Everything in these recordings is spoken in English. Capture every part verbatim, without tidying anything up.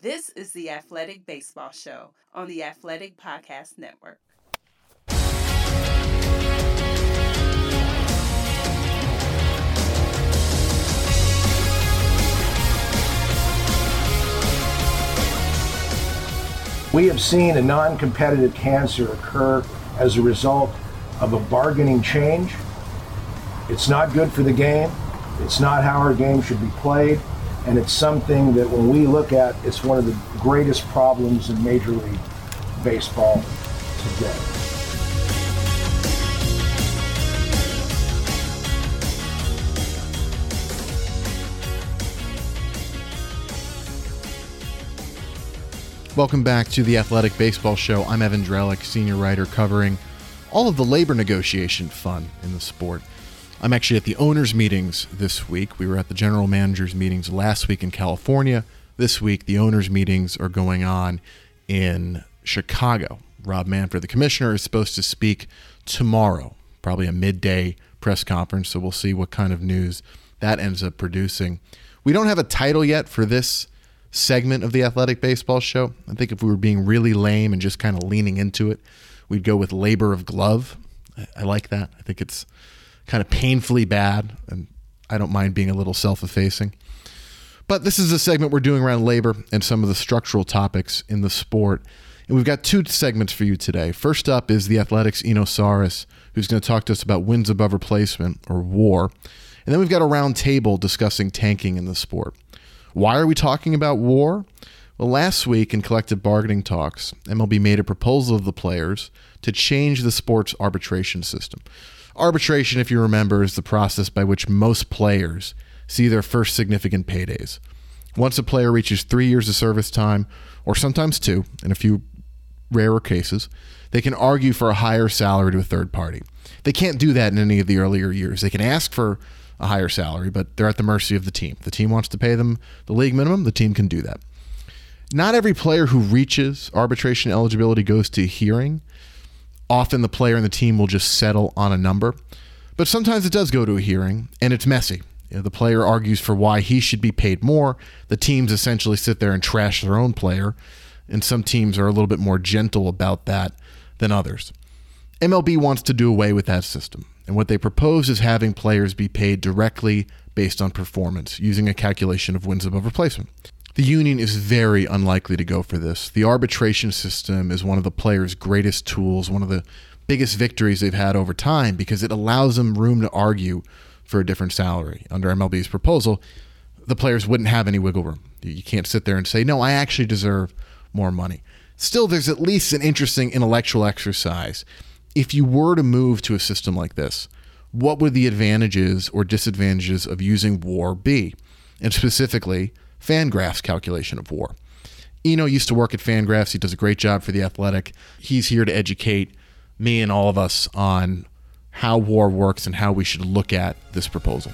This is the Athletic Baseball Show on the Athletic Podcast Network. We have seen a non-competitive cancer occur as a result of a bargaining change. It's not good for the game. It's not how our game should be played. And it's something that when we look at, it's one of the greatest problems in Major League Baseball today. Welcome back to the Athletic Baseball Show. I'm Evan Drellick, senior writer covering all of the labor negotiation fun in the sport. I'm actually at the owners' meetings this week. We were at the general managers' meetings last week in California. This week, the owners' meetings are going on in Chicago. Rob Manfred, the commissioner, is supposed to speak tomorrow, probably a midday press conference, so we'll see what kind of news that ends up producing. We don't have a title yet for this segment of the Athletic Baseball Show. I think if we were being really lame and just kind of leaning into it, we'd go with Labor of Glove. I, I like that. I think it's kind of painfully bad, and I don't mind being a little self-effacing. But this is a segment we're doing around labor and some of the structural topics in the sport. And we've got two segments for you today. First up is the Athletics' Eno Sarris, who's going to talk to us about wins above replacement, or WAR. And then we've got a round table discussing tanking in the sport. Why are we talking about WAR? Well, last week in collective bargaining talks, M L B made a proposal of the players to change the sport's arbitration system. Arbitration, if you remember, is the process by which most players see their first significant paydays. Once a player reaches three years of service time, or sometimes two, in a few rarer cases, they can argue for a higher salary to a third party. They can't do that in any of the earlier years. They can ask for a higher salary, but they're at the mercy of the team. If the team wants to pay them the league minimum, the team can do that. Not every player who reaches arbitration eligibility goes to a hearing. Often the player and the team will just settle on a number, but sometimes it does go to a hearing, and it's messy. You know, the player argues for why he should be paid more. The teams essentially sit there and trash their own player, and some teams are a little bit more gentle about that than others. M L B wants to do away with that system, and what they propose is having players be paid directly based on performance, using a calculation of wins above replacement. The union is very unlikely to go for this. The arbitration system is one of the players' greatest tools, one of the biggest victories they've had over time, because it allows them room to argue for a different salary. Under M L B's proposal, the players wouldn't have any wiggle room. You can't sit there and say, no, I actually deserve more money. Still, there's at least an interesting intellectual exercise. If you were to move to a system like this, what would the advantages or disadvantages of using WAR be? And specifically, Fangraphs' calculation of WAR. Eno used to work at Fangraphs. He does a great job for The Athletic. He's here to educate me and all of us on how WAR works and how we should look at this proposal.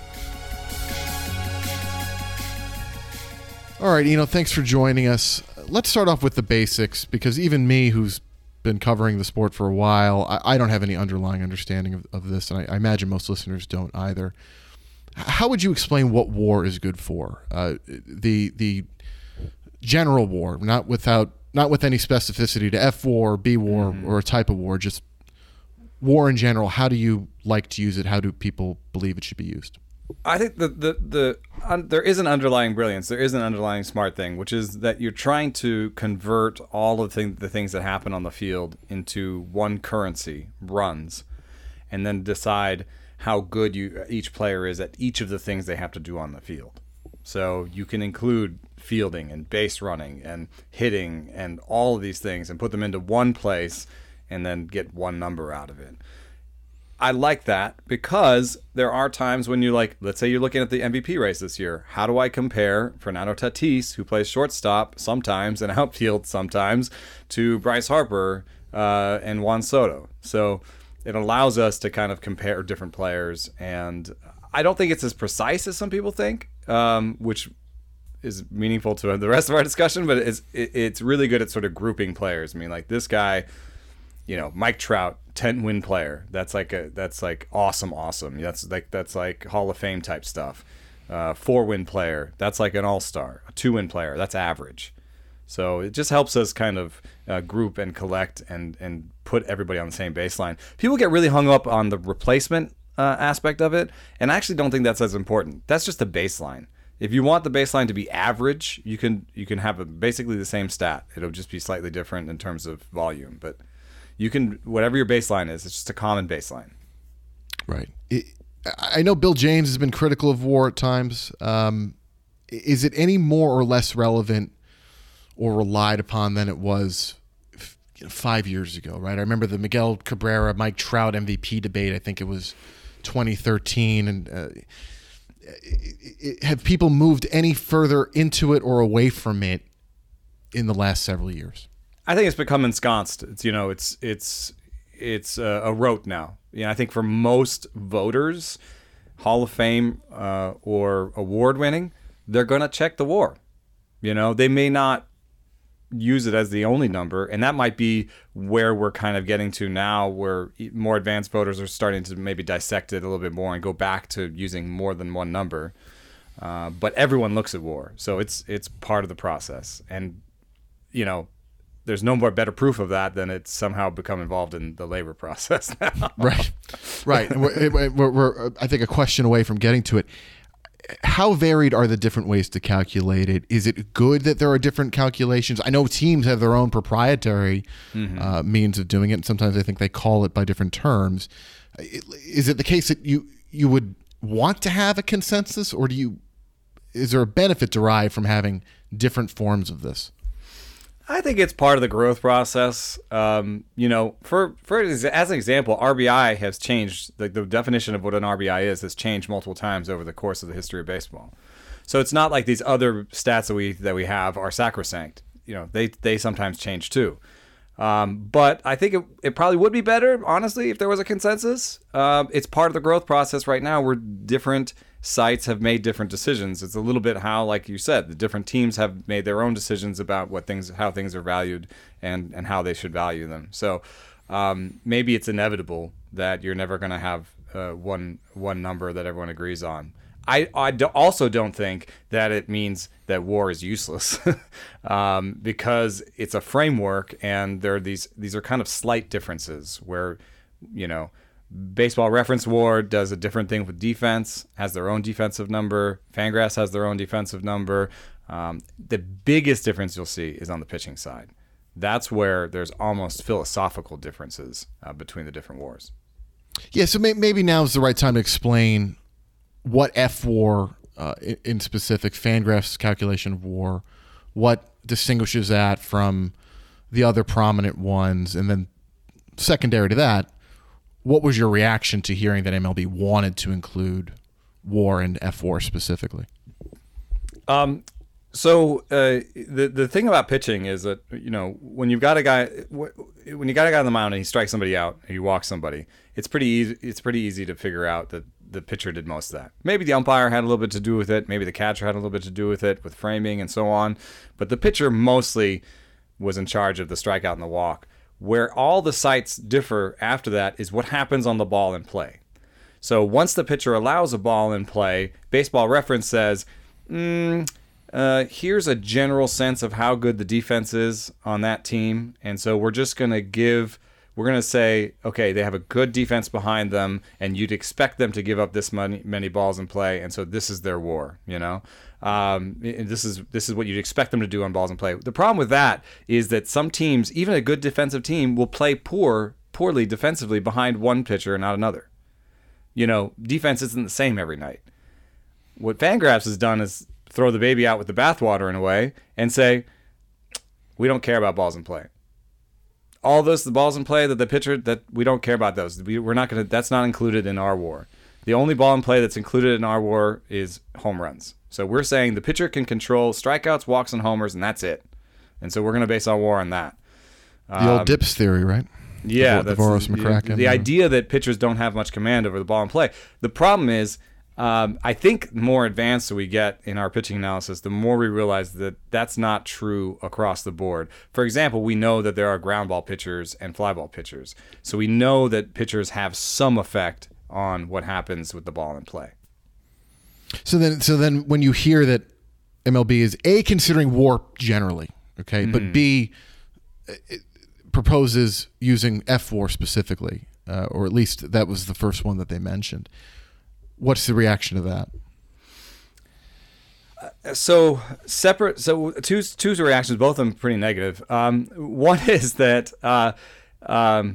All right, Eno, thanks for joining us. Let's start off with the basics, because even me, who's been covering the sport for a while, I, I don't have any underlying understanding of, of this, and I, I imagine most listeners don't either. How would you explain what WAR is good for? Uh, the the general WAR, not without not with any specificity to F WAR, B WAR, mm-hmm. or a type of WAR, just WAR in general. How do you like to use it? How do people believe it should be used? I think the the the un, there is an underlying brilliance. There is an underlying smart thing, which is that you're trying to convert all of the, thing, the things that happen on the field into one currency, runs, and then decide how good you each player is at each of the things they have to do on the field. So you can include fielding and base running and hitting and all of these things and put them into one place and then get one number out of it. I like that because there are times when you like, let's say you're looking at the M V P race this year. How do I compare Fernando Tatis, who plays shortstop sometimes and outfield sometimes, to Bryce Harper uh, and Juan Soto? So it allows us to kind of compare different players, and I don't think it's as precise as some people think, um, which is meaningful to the rest of our discussion, but it's it's really good at sort of grouping players. I mean, like this guy, you know, Mike Trout, ten win player. That's like a that's like awesome, awesome. That's like that's like Hall of Fame type stuff. Uh, four win player. That's like an all star. A two win player. That's average. So it just helps us kind of uh, group and collect and, and put everybody on the same baseline. People get really hung up on the replacement uh, aspect of it, and I actually don't think that's as important. That's just the baseline. If you want the baseline to be average, you can you can have a, basically the same stat. It'll just be slightly different in terms of volume, but you can, whatever your baseline is, it's just a common baseline. Right. It, I know Bill James has been critical of WAR at times. Um, is it any more or less relevant or relied upon than it was you know, five years ago, right? I remember the Miguel Cabrera, Mike Trout M V P debate. I think it was twenty thirteen. And uh, it, it, have people moved any further into it or away from it in the last several years? I think it's become ensconced. It's, you know, it's it's it's uh, a rote now. You know, I think for most voters, Hall of Fame uh, or award winning, they're going to check the WAR. You know, they may not use it as the only number, and that might be where we're kind of getting to now, where more advanced voters are starting to maybe dissect it a little bit more and go back to using more than one number. Uh, but everyone looks at WAR, so it's it's part of the process, and you know, there's no more better proof of that than it's somehow become involved in the labor process now. Right, right. And we're, we're, we're, I think, a question away from getting to it. How varied are the different ways to calculate it? Is it good that there are different calculations? I know teams have their own proprietary mm-hmm. uh, means of doing it, and sometimes I think they call it by different terms. Is it the case that you you would want to have a consensus, or do you? Is there a benefit derived from having different forms of this? I think it's part of the growth process. Um, you know, for for as an example, R B I has changed. The, the definition of what an R B I is has changed multiple times over the course of the history of baseball. So it's not like these other stats that we that we have are sacrosanct. You know, they they sometimes change too. Um, but I think it, it probably would be better, honestly, if there was a consensus. Uh, it's part of the growth process right now where different sites have made different decisions. It's a little bit how, like you said, the different teams have made their own decisions about what things, how things are valued and, and how they should value them. So um, maybe it's inevitable that you're never going to have uh, one one number that everyone agrees on. I, I do also don't think that it means that WAR is useless um, because it's a framework, and there are these these are kind of slight differences where, you know, Baseball Reference WAR does a different thing with defense, has their own defensive number. Fangraphs has their own defensive number. Um, the biggest difference you'll see is on the pitching side. That's where there's almost philosophical differences uh, between the different WARs. Yeah, so may- maybe now is the right time to explain what F WAR, uh, in, in specific, Fangraphs calculation of WAR, what distinguishes that from the other prominent ones, and then secondary to that, what was your reaction to hearing that M L B wanted to include WAR and F WAR specifically? Um, so uh, the the thing about pitching is that, you know, when you've got a guy when you got a guy on the mound and he strikes somebody out, and he walks somebody, it's pretty easy. It's pretty easy to figure out that the pitcher did most of that. Maybe the umpire had a little bit to do with it. Maybe the catcher had a little bit to do with it, with framing and so on. But the pitcher mostly was in charge of the strikeout and the walk. Where all the sites differ after that is what happens on the ball in play. So once the pitcher allows a ball in play, Baseball Reference says, mm, uh, here's a general sense of how good the defense is on that team. And so we're just going to give... We're going to say, okay, they have a good defense behind them, and you'd expect them to give up this many, many balls in play, and so this is their WAR, you know? Um, this is this is what you'd expect them to do on balls in play. The problem with that is that some teams, even a good defensive team, will play poor, poorly defensively behind one pitcher and not another. You know, defense isn't the same every night. What Fangraphs has done is throw the baby out with the bathwater in a way and say, we don't care about balls in play. All those the balls in play that the pitcher, that we don't care about those. We, we're not gonna. That's not included in our WAR. The only ball in play that's included in our WAR is home runs. So we're saying the pitcher can control strikeouts, walks, and homers, and that's it. And so we're gonna base our WAR on that. The um, old Dips theory, right? Yeah, the Voros McCracken. The, the idea that pitchers don't have much command over the ball in play. The problem is, um, I think the more advanced we get in our pitching analysis, the more we realize that that's not true across the board. For example, we know that there are ground ball pitchers and fly ball pitchers. So we know that pitchers have some effect on what happens with the ball in play. So then, so then when you hear that M L B is A, considering WAR generally, Okay, Mm. but B it proposes using F war specifically, uh, or at least that was the first one that they mentioned. What's the reaction to that? So separate. So two two reactions, both of them pretty negative. Um, one is that uh, um,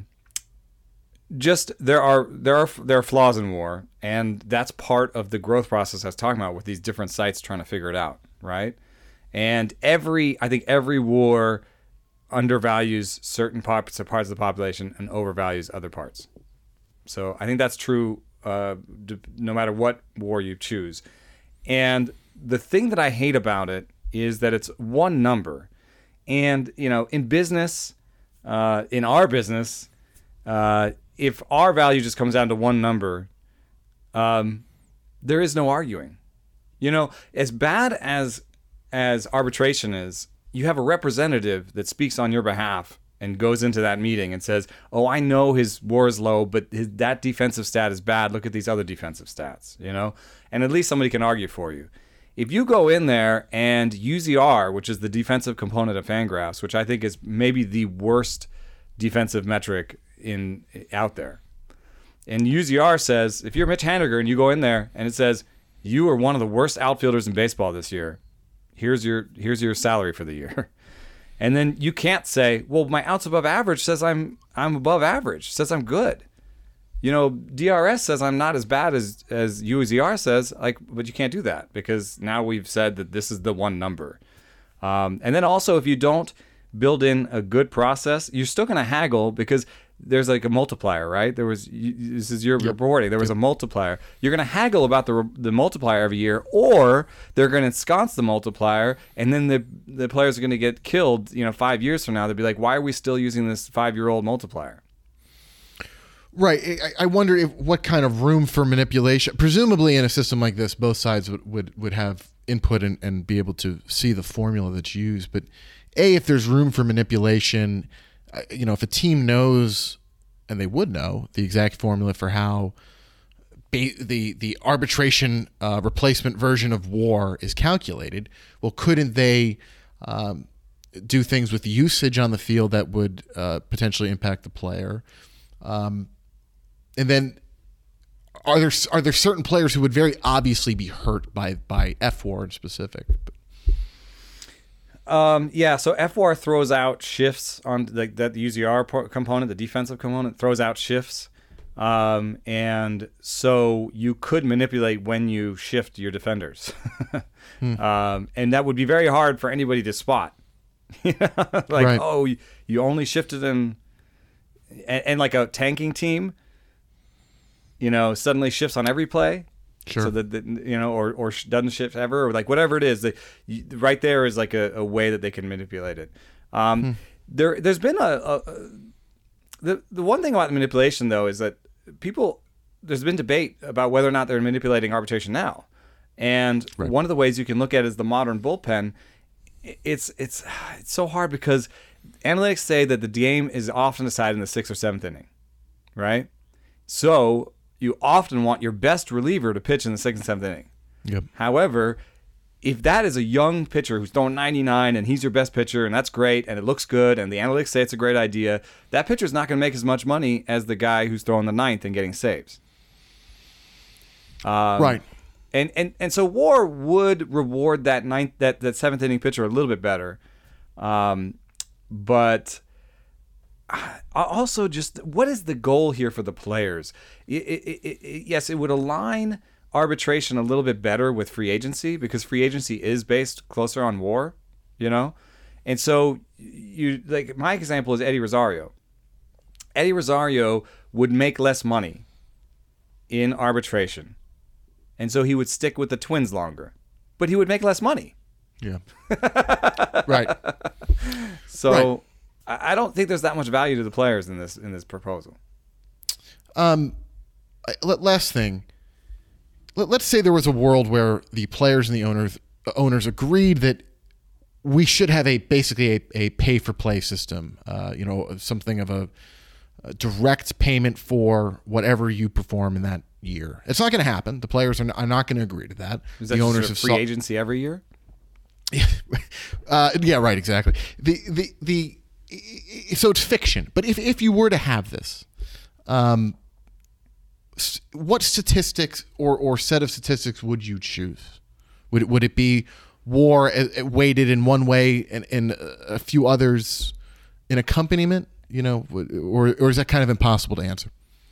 just there are there are there are flaws in war, and that's part of the growth process I was talking about with these different sites trying to figure it out, right? And every I think every war undervalues certain parts parts of the population and overvalues other parts. So I think that's true uh, no matter what war you choose. And the thing that I hate about it is that it's one number. And, you know, in business, uh, in our business, uh, if our value just comes down to one number, um, there is no arguing. You know, as bad as as arbitration is, you have a representative that speaks on your behalf and goes into that meeting and says, oh, I know his war is low, but his, that defensive stat is bad. Look at these other defensive stats, you know? And at least somebody can argue for you. If you go in there and U Z R, which is the defensive component of Fangraphs, which I think is maybe the worst defensive metric in out there, and U Z R says, if you're Mitch Haniger and you go in there and it says, you are one of the worst outfielders in baseball this year, here's your here's your salary for the year. And then you can't say, well, my outs above average says I'm I'm above average, says I'm good. You know, D R S says I'm not as bad as, as U Z R says, like, but you can't do that because now we've said that this is the one number. Um, and then also, if you don't build in a good process, you're still going to haggle because there's like a multiplier, right? There was, you, this is your yep. reporting, there was yep. a multiplier. You're going to haggle about the the multiplier every year, or they're going to ensconce the multiplier, and then the the players are going to get killed, you know, five years from now. They'll be like, why are we still using this five-year-old multiplier? Right. I wonder if what kind of room for manipulation. Presumably, in a system like this, both sides would, would, would have input and, and be able to see the formula that's used. But A, if there's room for manipulation, you know, if a team knows, and they would know, the exact formula for how the the arbitration uh, replacement version of war is calculated, well, couldn't they um, do things with usage on the field that would uh, potentially impact the player? Um, And then, are there are there certain players who would very obviously be hurt by by F war in specific? Um, yeah, so F war throws out shifts on the, that the U Z R component, the defensive component, throws out shifts, um, and so you could manipulate when you shift your defenders, hmm. um, and that would be very hard for anybody to spot. like, right. oh, you, you only shifted in, and, and like a tanking team. You know, suddenly shifts on every play, sure. so that, that you know, or or doesn't shift ever, or like whatever it is. That you, right there is like a, a way that they can manipulate it. Um, hmm. There, there's been a, a, a the the one thing about manipulation though is that people there's been debate about whether or not they're manipulating arbitration now, and right. one of the ways you can look at it is the modern bullpen. It's it's it's so hard because analytics say that the game is often decided in the sixth or seventh inning, right? So you often want your best reliever to pitch in the sixth and seventh inning. Yep. However, if that is a young pitcher who's throwing ninety-nine and he's your best pitcher and that's great and it looks good and the analytics say it's a great idea, that pitcher's not going to make as much money as the guy who's throwing the ninth and getting saves. Um, right. And, and and so WAR would reward that ninth that, that seventh inning pitcher a little bit better. Um, but also, just what is the goal here for the players? It, it, it, it, yes, it would align arbitration a little bit better with free agency because free agency is based closer on WAR, you know? And so, you like my example is Eddie Rosario. Eddie Rosario would make less money in arbitration. And so he would stick with the Twins longer. But he would make less money. Yeah. Right. So... Right. I don't think there's that much value to the players in this in this proposal. Um, last thing. Let's say there was a world where the players and the owners owners agreed that we should have a basically a, a pay for play system. Uh, you know, something of a, a direct payment for whatever you perform in that year. It's not going to happen. The players are not, are not going to agree to that. Is that the just owners sort of have free sol- agency every year? uh, yeah, right, exactly. The the the so it's fiction, but if if you were to have this, um, what statistics or or set of statistics would you choose? Would it, would it be war weighted in one way and, and a few others in accompaniment? You know, or or is that kind of impossible to answer?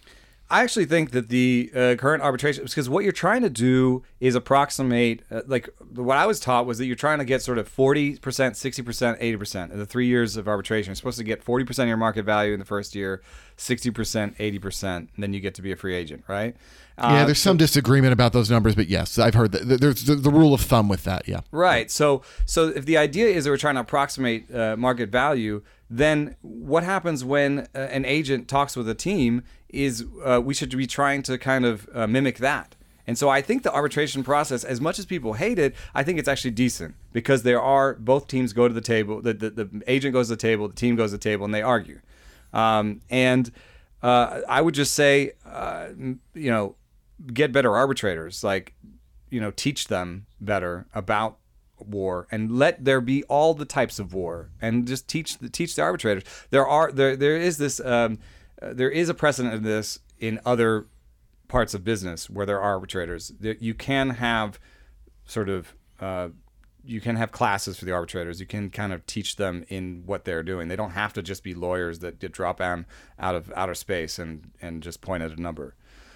I actually think that the uh, current arbitration, because what you're trying to do is approximate, uh, like what I was taught was that you're trying to get sort of forty percent, sixty percent, eighty percent. In the three years of arbitration, you're supposed to get forty percent of your market value in the first year, sixty percent, eighty percent, and then you get to be a free agent, right? Uh, yeah, there's some disagreement about those numbers, but yes, I've heard that. There's the, the rule of thumb with that, yeah. Right. So, so if the idea is that we're trying to approximate uh, market value, then what happens when uh, an agent talks with a team is uh, we should be trying to kind of uh, mimic that. And so I think the arbitration process, as much as people hate it, I think it's actually decent because there are both teams go to the table, the, the, the agent goes to the table, the team goes to the table, and they argue. Um, and uh, I would just say, uh, you know, get better arbitrators, like, you know, teach them better about war and let there be all the types of war and just teach the, teach the arbitrators. There are there there is this um, uh, there is a precedent of this in other parts of business where there are arbitrators. There, you can have sort of uh, you can have classes for the arbitrators. You can kind of teach them in what they're doing. They don't have to just be lawyers that get drop down out of outer space and and just point at a number.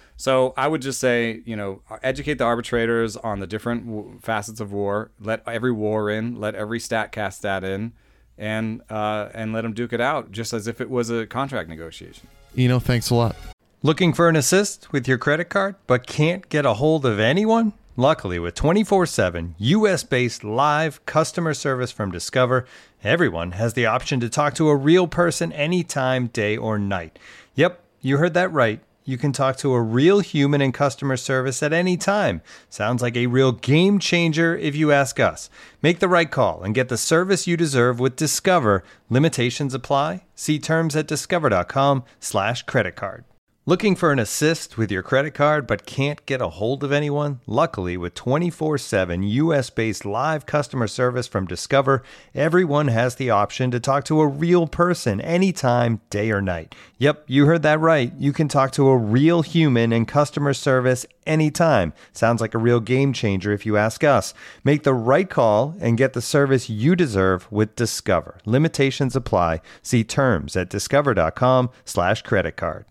So I would just say, you know, educate the arbitrators on the different w- facets of war. Let every war in. Let every StatCast stat in, and uh, and let them duke it out, just as if it was a contract negotiation. You know, thanks a lot. Looking for an assist with your credit card, but can't get a hold of anyone? Luckily, with twenty-four seven U S-based live customer service from Discover, everyone has the option to talk to a real person anytime, day or night. Yep, you heard that right. You can talk to a real human in customer service at any time. Sounds like a real game changer if you ask us. Make the right call and get the service you deserve with Discover. Limitations apply. See terms at discover.com slash credit card. Looking for an assist with your credit card but can't get a hold of anyone? Luckily, with twenty-four seven U S-based live customer service from Discover, everyone has the option to talk to a real person anytime, day or night. Yep, you heard that right. You can talk to a real human in customer service anytime. Sounds like a real game changer if you ask us. Make the right call and get the service you deserve with Discover. Limitations apply. See terms at discover.com slash credit card.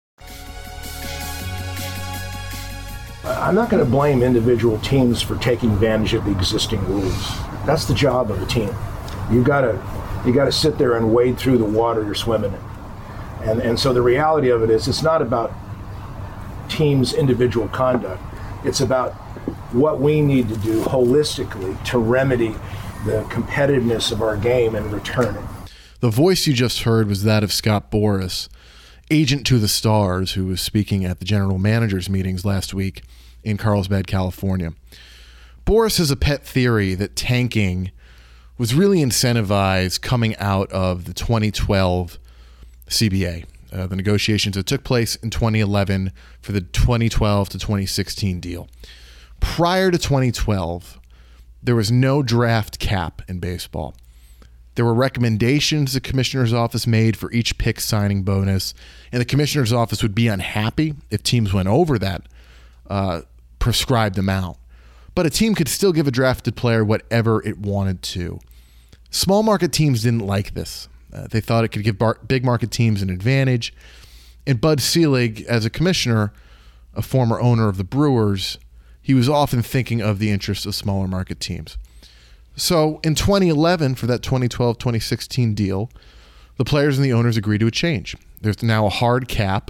I'm not going to blame individual teams for taking advantage of the existing rules. That's the job of a team. You've got to you got to sit there and wade through the water you're swimming in. And and so the reality of it is it's not about teams' individual conduct. It's about what we need to do holistically to remedy the competitiveness of our game and return it. The voice you just heard was that of Scott Boras, agent to the stars, who was speaking at the general managers meetings last week in Carlsbad, California. Boras has a pet theory that tanking was really incentivized coming out of the twenty twelve C B A, uh, the negotiations that took place in twenty eleven for the twenty twelve to twenty sixteen deal. Prior to twenty twelve, there was no draft cap in baseball. There were recommendations the commissioner's office made for each pick signing bonus, and the commissioner's office would be unhappy if teams went over that uh, prescribed amount. But a team could still give a drafted player whatever it wanted to. Small market teams didn't like this. Uh, they thought it could give bar- big market teams an advantage. And Bud Selig, as a commissioner, a former owner of the Brewers, he was often thinking of the interests of smaller market teams. So in twenty eleven, for that twenty twelve twenty sixteen deal, the players and the owners agreed to a change. There's now a hard cap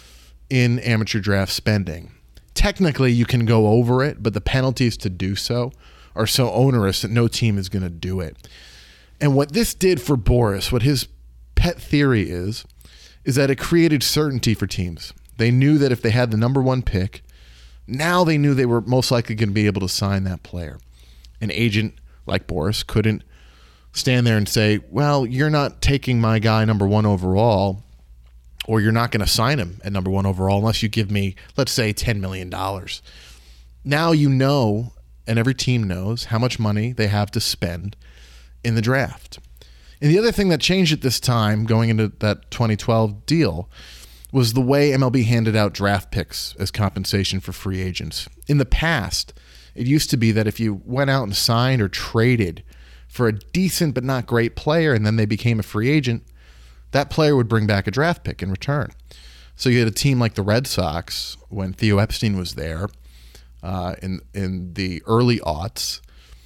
in amateur draft spending. Technically, you can go over it, but the penalties to do so are so onerous that no team is going to do it. And what this did for Boras, what his pet theory is, is that it created certainty for teams. They knew that if they had the number one pick, now they knew they were most likely going to be able to sign that player. An agent like Boras couldn't stand there and say, well, you're not taking my guy number one overall, or you're not going to sign him at number one overall unless you give me, let's say, ten million dollars. Now you know and every team knows how much money they have to spend in the draft. And the other thing that changed at this time, going into that twenty twelve deal, was the way M L B handed out draft picks as compensation for free agents. In the past, it used to be that if you went out and signed or traded for a decent but not great player and then they became a free agent, that player would bring back a draft pick in return. So you had a team like the Red Sox, when Theo Epstein was there uh, in, in the early aughts,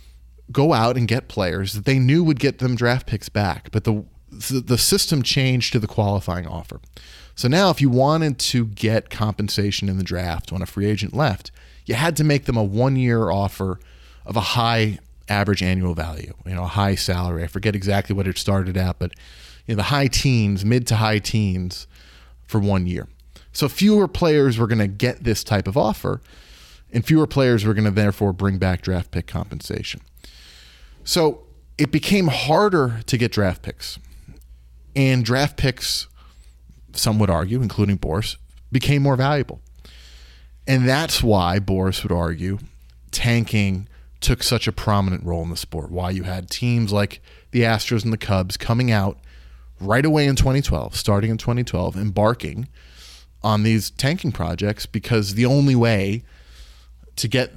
go out and get players that they knew would get them draft picks back. But the the system changed to the qualifying offer. So now if you wanted to get compensation in the draft when a free agent left, you had to make them a one-year offer of a high average annual value, you know, a high salary. I forget exactly what it started at, but you know, the high teens, mid to high teens for one year. So fewer players were going to get this type of offer, and fewer players were going to therefore bring back draft pick compensation. So it became harder to get draft picks. And draft picks, some would argue, including Boris, became more valuable. And that's why Boris would argue tanking took such a prominent role in the sport, why you had teams like the Astros and the Cubs coming out right away in twenty twelve, starting in twenty twelve, embarking on these tanking projects, because the only way to get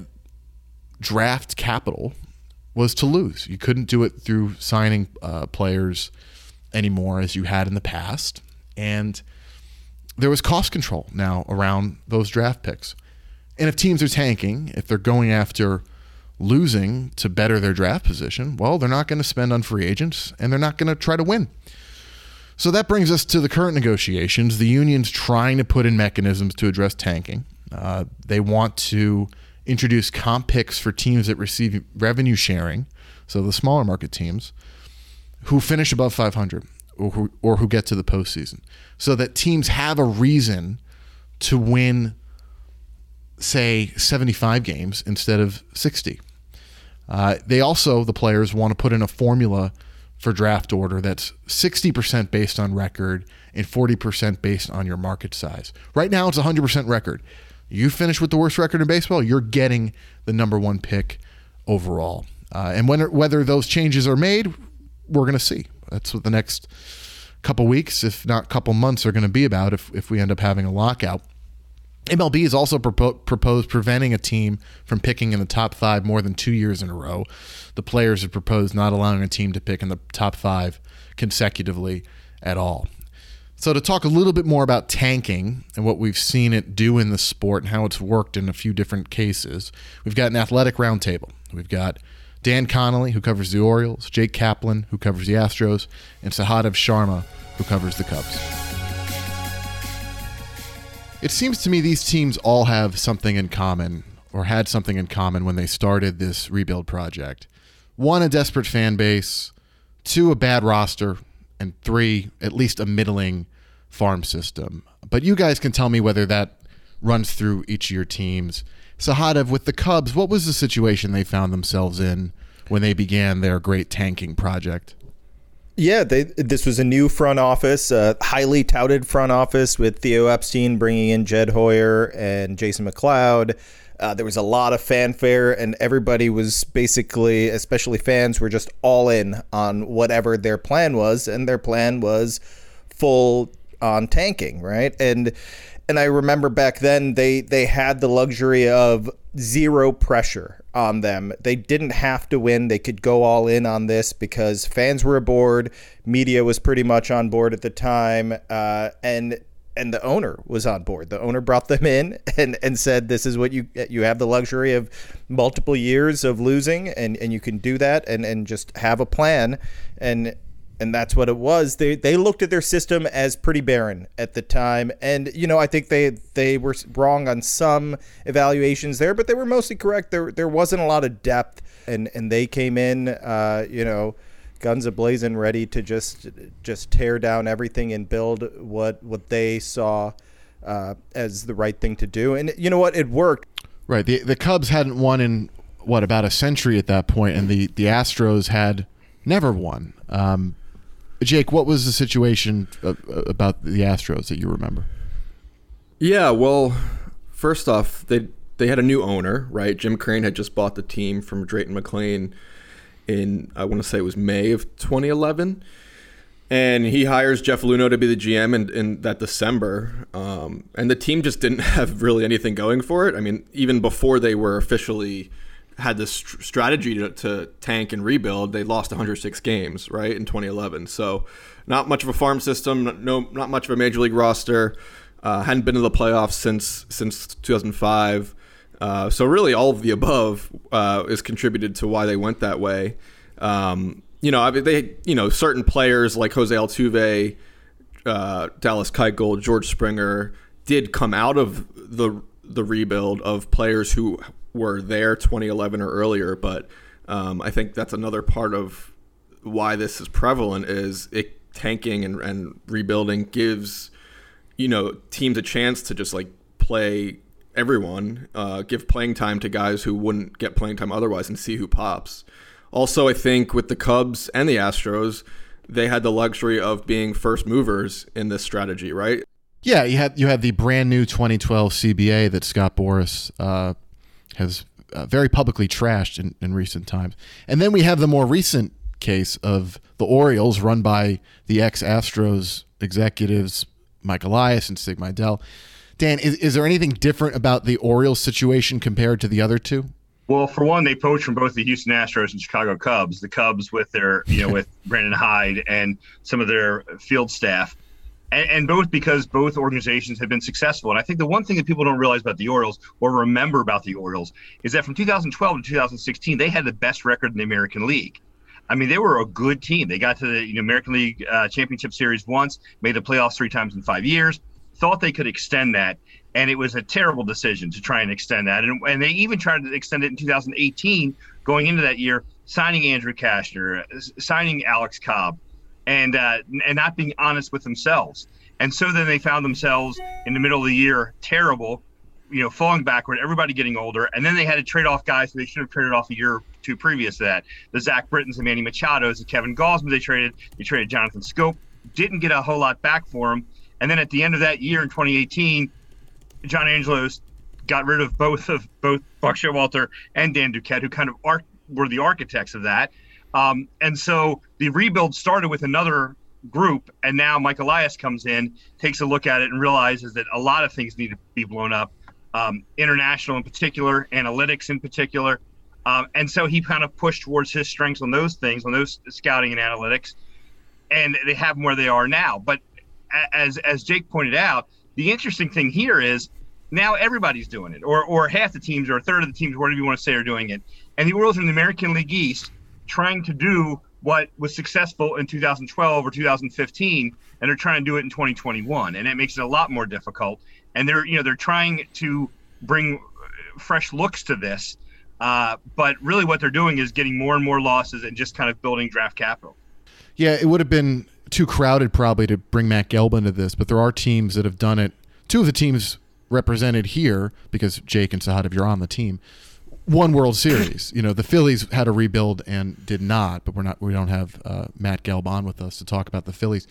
draft capital was to lose. You couldn't do it through signing uh, players anymore as you had in the past. And there was cost control now around those draft picks. And if teams are tanking, if they're going after losing to better their draft position, well, they're not going to spend on free agents and they're not going to try to win. So that brings us to the current negotiations. The union's trying to put in mechanisms to address tanking. Uh, they want to introduce comp picks for teams that receive revenue sharing, so the smaller market teams, who finish above five hundred or who, or who get to the postseason, so that teams have a reason to win, say, seventy-five games instead of sixty. Uh, they also, the players, want to put in a formula for draft order that's sixty percent based on record and forty percent based on your market size. Right now, it's one hundred percent record. You finish with the worst record in baseball, you're getting the number one pick overall. Uh, and when, whether those changes are made, we're going to see. That's what the next couple weeks, if not couple months, are going to be about if, if we end up having a lockout. M L B has also propo- proposed preventing a team from picking in the top five more than two years in a row. The players have proposed not allowing a team to pick in the top five consecutively at all. So to talk a little bit more about tanking and what we've seen it do in the sport and how it's worked in a few different cases, we've got an athletic roundtable. We've got Dan Connolly, who covers the Orioles, Jake Kaplan, who covers the Astros, and Sahadev Sharma, who covers the Cubs. It seems to me these teams all have something in common, or had something in common when they started this rebuild project. One, a desperate fan base. Two, a bad roster. And three, at least a middling farm system. But you guys can tell me whether that runs through each of your teams. Sahadev, with the Cubs, what was the situation they found themselves in when they began their great tanking project? Yeah, they, this was a new front office, a highly touted front office with Theo Epstein bringing in Jed Hoyer and Jason McLeod. Uh, there was a lot of fanfare, and everybody was basically, especially fans, were just all in on whatever their plan was, and their plan was full on tanking, right? And and I remember back then they they had the luxury of zero pressure on them. They didn't have to win. They could go all in on this because fans were aboard. Media was pretty much on board at the time, uh, and and the owner was on board. The owner brought them in and, and said, this is what you you have the luxury of multiple years of losing, and, and you can do that and, and just have a plan. And and that's what it was. They they looked at their system as pretty barren at the time. And, you know, I think they they were wrong on some evaluations there, but they were mostly correct. There there wasn't a lot of depth, and, and they came in, uh, you know, guns a-blazing, ready to just just tear down everything and build what what they saw uh, as the right thing to do. And you know what? It worked. Right. The the Cubs hadn't won in, what, about a century at that point, and the, the Astros had never won. Um, Jake, what was the situation about the Astros that you remember? Yeah, well, first off, they they had a new owner, right? Jim Crane had just bought the team from Drayton McLean in, I want to say it was May of twenty eleven. And he hires Jeff Luhnow to be the G M in, in that December. Um, and the team just didn't have really anything going for it. I mean, even before they were officially had this st- strategy to, to tank and rebuild, they lost one hundred six games, right, in twenty eleven. So not much of a farm system, no, not much of a major league roster. Uh, hadn't been to the playoffs since since two thousand five. Uh, so really all of the above uh, is contributed to why they went that way. Um, you know, I mean, they, you know, certain players like Jose Altuve, uh, Dallas Keuchel, George Springer did come out of the the rebuild of players who were there twenty eleven or earlier. But um, I think that's another part of why this is prevalent is it tanking and, and rebuilding gives, you know, teams a chance to just like play everyone, uh, give playing time to guys who wouldn't get playing time otherwise and see who pops. Also, I think with the Cubs and the Astros, they had the luxury of being first movers in this strategy, right? Yeah, you had you had the brand new twenty twelve C B A that Scott Boras uh, has uh, very publicly trashed in, in recent times. And then we have the more recent case of the Orioles run by the ex-Astros executives Mike Elias and Sig Mejdal. Dan, is, is there anything different about the Orioles situation compared to the other two? Well, for one, they poached from both the Houston Astros and Chicago Cubs. The Cubs with their, you know, with Brandon Hyde and some of their field staff, and, and both because both organizations have been successful. And I think the one thing that people don't realize about the Orioles or remember about the Orioles is that from two thousand twelve to two thousand sixteen, they had the best record in the American League. I mean, they were a good team. They got to the you know, American League uh, Championship Series once, made the playoffs three times in five years, thought they could extend that. And it was a terrible decision to try and extend that. And, and they even tried to extend it in two thousand eighteen, going into that year, signing Andrew Kashner, signing Alex Cobb, and uh, and not being honest with themselves. And so then they found themselves in the middle of the year, terrible, you know, falling backward, everybody getting older. And then they had to trade off guys who they should have traded off a year or two previous to that. The Zach Brittons and Manny Machados, the Kevin Gausman they traded. They traded Jonathan Scope, didn't get a whole lot back for him. And then at the end of that year in twenty eighteen, John Angelos got rid of both of both Buck Showalter and Dan Duquette, who kind of arc, were the architects of that. Um, and so the rebuild started with another group, and now Mike Elias comes in, takes a look at it, and realizes that a lot of things need to be blown up, um, international in particular, analytics in particular. Um, and so he kind of pushed towards his strengths on those things, on those scouting and analytics, and they have them where they are now. But as as Jake pointed out, the interesting thing here is now everybody's doing it, or or half the teams or a third of the teams, whatever you want to say, are doing it. And the Orioles in the American League East trying to do what was successful in two thousand twelve or two thousand fifteen, and they're trying to do it in twenty twenty-one. And it makes it a lot more difficult. And they're, you know, they're trying to bring fresh looks to this. Uh, but really what they're doing is getting more and more losses and just kind of building draft capital. Yeah, it would have been too crowded probably to bring Matt Gelb into this, but there are teams that have done it. Two of the teams represented here, because Jake and Sahadev, you're on the team, won World Series. You know, the Phillies had a rebuild and did not, but we're not. We don't have uh, Matt Gelb on with us to talk about the Phillies.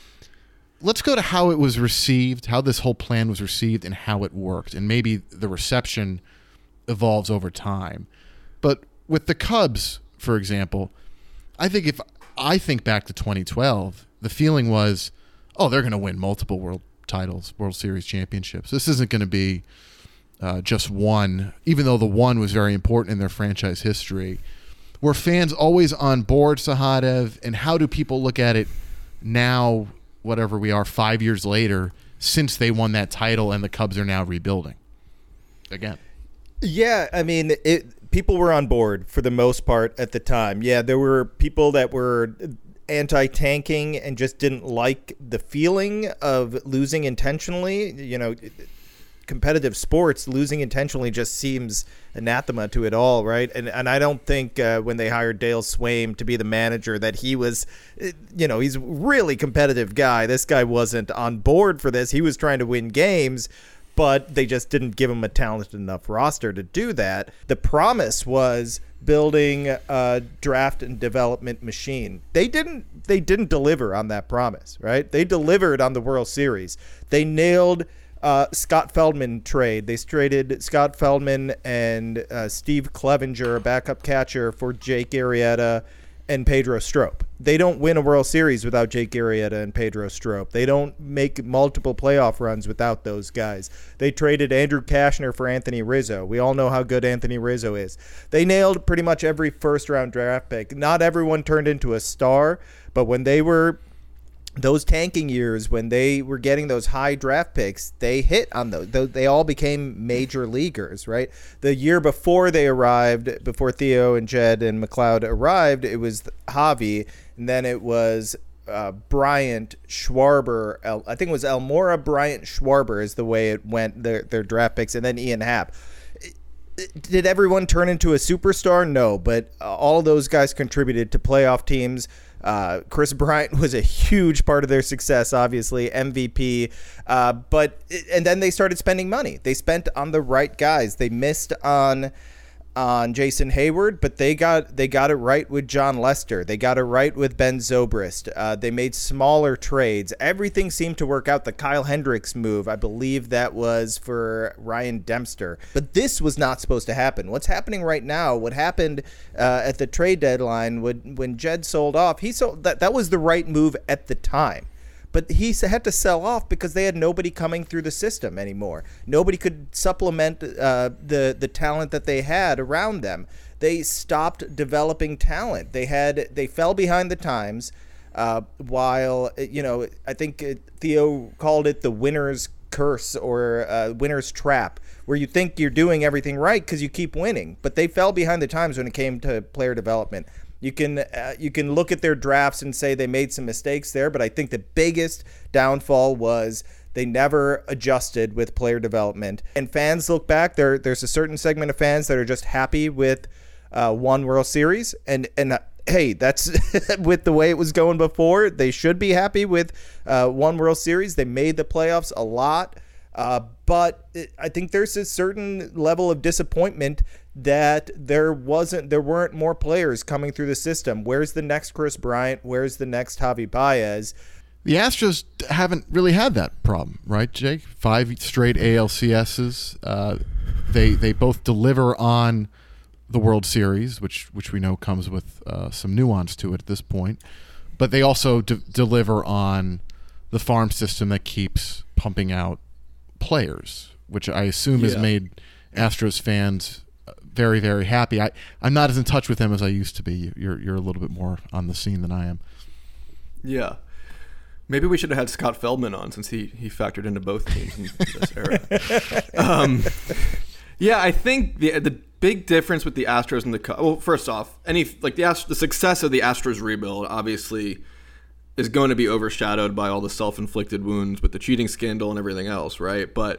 Let's go to how it was received, how this whole plan was received, and how it worked, and maybe the reception evolves over time. But with the Cubs, for example, I think if I think back to twenty twelve, the feeling was, oh, they're going to win multiple world titles, World Series championships. This isn't going to be uh, just one, even though the one was very important in their franchise history. Were fans always on board, Sahadev, and how do people look at it now, whatever we are, five years later, since they won that title and the Cubs are now rebuilding again? Yeah, I mean, it, people were on board for the most part at the time. Yeah, there were people that were anti-tanking and just didn't like the feeling of losing intentionally. You know, competitive sports, losing intentionally just seems anathema to it all, right? And and I don't think uh, when they hired Dale Swaim to be the manager that he was, you know, he's a really competitive guy. This guy wasn't on board for this. He was trying to win games, but they just didn't give him a talented enough roster to do that. The promise was building a draft and development machine. They didn't they didn't deliver on that promise, right? They delivered on the World Series. They nailed uh, Scott Feldman trade. They traded Scott Feldman and uh, Steve Clevenger, a backup catcher, for Jake Arrieta and Pedro Strop. They don't win a World Series without Jake Arrieta and Pedro Strop. They don't make multiple playoff runs without those guys. They traded Andrew Cashner for Anthony Rizzo. We all know how good Anthony Rizzo is. They nailed pretty much every first-round draft pick. Not everyone turned into a star, but when they were those tanking years, when they were getting those high draft picks, they hit on those. They all became major leaguers, right? The year before they arrived, before Theo and Jed and McLeod arrived, it was Javi, and then it was uh, Bryant, Schwarber. El, I think it was Almora, Bryant, Schwarber is the way it went, their, their draft picks, and then Ian Happ. Did everyone turn into a superstar? No, but all of those guys contributed to playoff teams. Uh, Chris Bryant was a huge part of their success, obviously, M V P. Uh, but and then they started spending money. They spent on the right guys. They missed on on Jason Hayward, but they got they got it right with John Lester. They got it right with Ben Zobrist. Uh, they made smaller trades. Everything seemed to work out. The Kyle Hendricks move, I believe that was for Ryan Dempster. But this was not supposed to happen. What's happening right now, what happened uh, at the trade deadline when, when Jed sold off, he sold that, that was the right move at the time. But he had to sell off because they had nobody coming through the system anymore. Nobody could supplement uh, the the talent that they had around them. They stopped developing talent. They had they fell behind the times. Uh, while you know, I think Theo called it the winner's curse or uh, winner's trap, where you think you're doing everything right because you keep winning. But they fell behind the times when it came to player development. You can uh, you can look at their drafts and say they made some mistakes there, but I think the biggest downfall was they never adjusted with player development. And fans look back, there there's a certain segment of fans that are just happy with uh, one World Series, and and uh, hey, that's with the way it was going before. They should be happy with uh, one World Series. They made the playoffs a lot, uh, but it, I think there's a certain level of disappointment that there wasn't, there weren't more players coming through the system. Where's the next Chris Bryant? Where's the next Javi Baez? The Astros haven't really had that problem, right, Jake? Five straight A L C S's. Uh, they they both deliver on the World Series, which which we know comes with uh, some nuance to it at this point, but they also de- deliver on the farm system that keeps pumping out players, which I assume yeah. has made Astros fans very, very happy. I, I'm not as in touch with them as I used to be. You're you're a little bit more on the scene than I am. Yeah. Maybe we should have had Scott Feldman on since he, he factored into both teams in this era. um, yeah, I think the the big difference with the Astros and the Cubs, well, first off, any like the Ast- the success of the Astros rebuild obviously is going to be overshadowed by all the self-inflicted wounds with the cheating scandal and everything else, right? But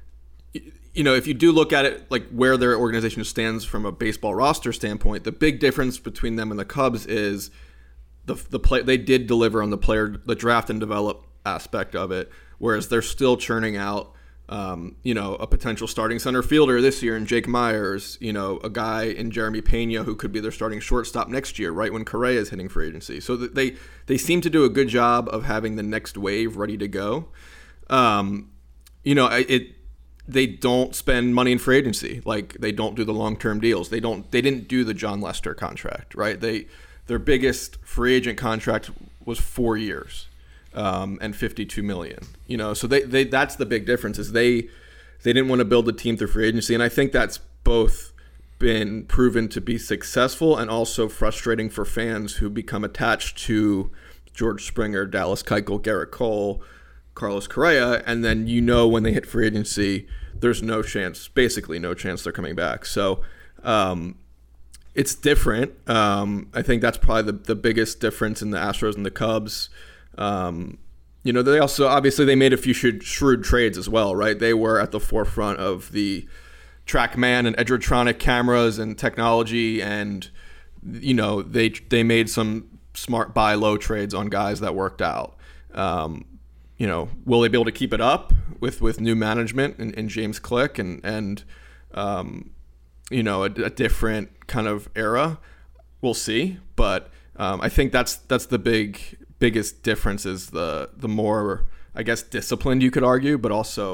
you know, if you do look at it like where their organization stands from a baseball roster standpoint, the big difference between them and the Cubs is the the play they did deliver on the player, the draft and develop aspect of it, whereas they're still churning out, um, you know, a potential starting center fielder this year in Jake Myers, you know, a guy in Jeremy Pena who could be their starting shortstop next year, right when Correa is hitting free agency. So they they seem to do a good job of having the next wave ready to go. Um, you know, it. They don't spend money in free agency. Like they don't do the long-term deals. They don't. They didn't do the John Lester contract, right? They their biggest free agent contract was four years um, and fifty-two million. You know, so they, they that's the big difference is they they didn't want to build a team through free agency, and I think that's both been proven to be successful and also frustrating for fans who become attached to George Springer, Dallas Keuchel, Garrett Cole, Carlos Correa, and then you know when they hit free agency, there's no chance, basically no chance they're coming back. So um, it's different. Um, I think that's probably the, the biggest difference in the Astros and the Cubs. Um, you know, they also, obviously they made a few shrewd, shrewd trades as well, right? They were at the forefront of the TrackMan and Edgertronic cameras and technology, and, you know, they they made some smart buy low trades on guys that worked out. Um, You know, will they be able to keep it up with, with new management and, and James Click and, and um, you know, a, a different kind of era? We'll see. But um, I think that's that's the big biggest difference is the the more, I guess, disciplined you could argue, but also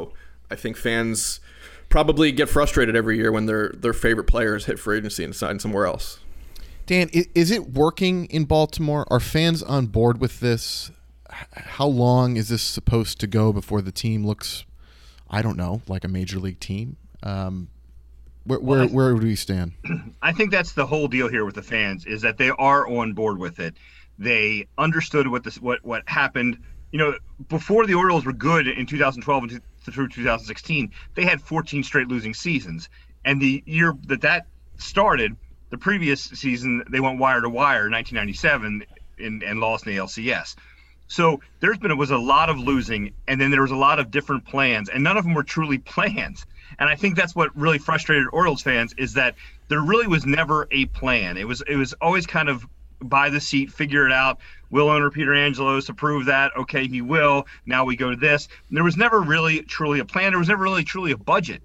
I think fans probably get frustrated every year when their their favorite players hit free agency and sign somewhere else. Dan, is it working in Baltimore? Are fans on board with this? How long is this supposed to go before the team looks, I don't know, like a major league team? Um, where where, well, where do we stand? I think that's the whole deal here with the fans, is that they are on board with it. They understood what this what what happened. You know, before the Orioles were good in two thousand twelve and through two thousand sixteen, they had fourteen straight losing seasons. And the year that that started, the previous season, they went wire to wire in nineteen ninety-seven in, and lost in the L C S. So there's been was a lot of losing, and then there was a lot of different plans, and none of them were truly plans. And I think that's what really frustrated Orioles fans, is that there really was never a plan. It was it was always kind of by the seat, figure it out. Will owner Peter Angelos approve that? Okay, he will. Now we go to this. And there was never really truly a plan. There was never really truly a budget.